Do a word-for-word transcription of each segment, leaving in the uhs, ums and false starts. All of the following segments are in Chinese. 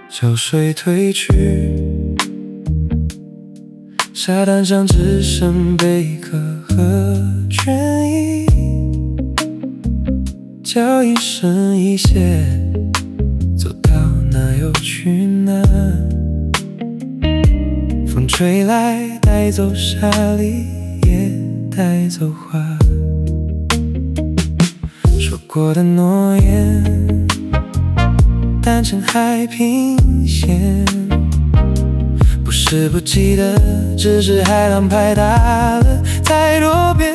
潮水退去，沙滩上只剩贝壳和倦意，脚印深一些，走到哪又去哪？风吹来，带走沙粒，也带走花。说过的诺言，淡成海平线。不是不记得，只是海浪拍打了太多遍。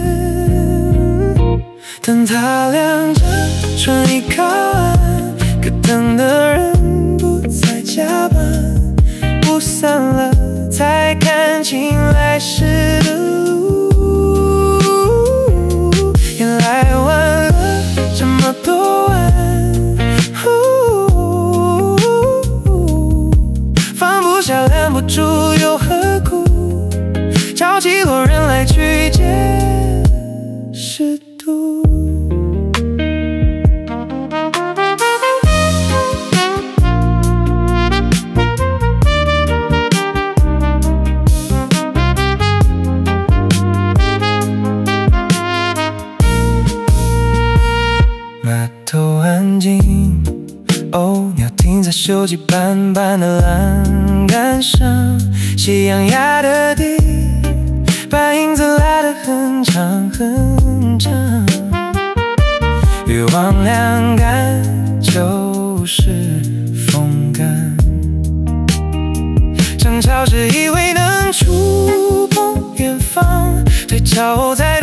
灯塔亮着，船已靠岸，可等的人不再加班。雾散了，才看清来时的路。原来晚了这么多晚，放不下拦不住又何苦？潮起落人来去皆是毒。码头安静，哦，鸟停在锈迹斑斑的栏杆上，夕阳压的低，把影子拉得很长很长。欲望晾干就是风干，争吵时以为能触碰远方，对照在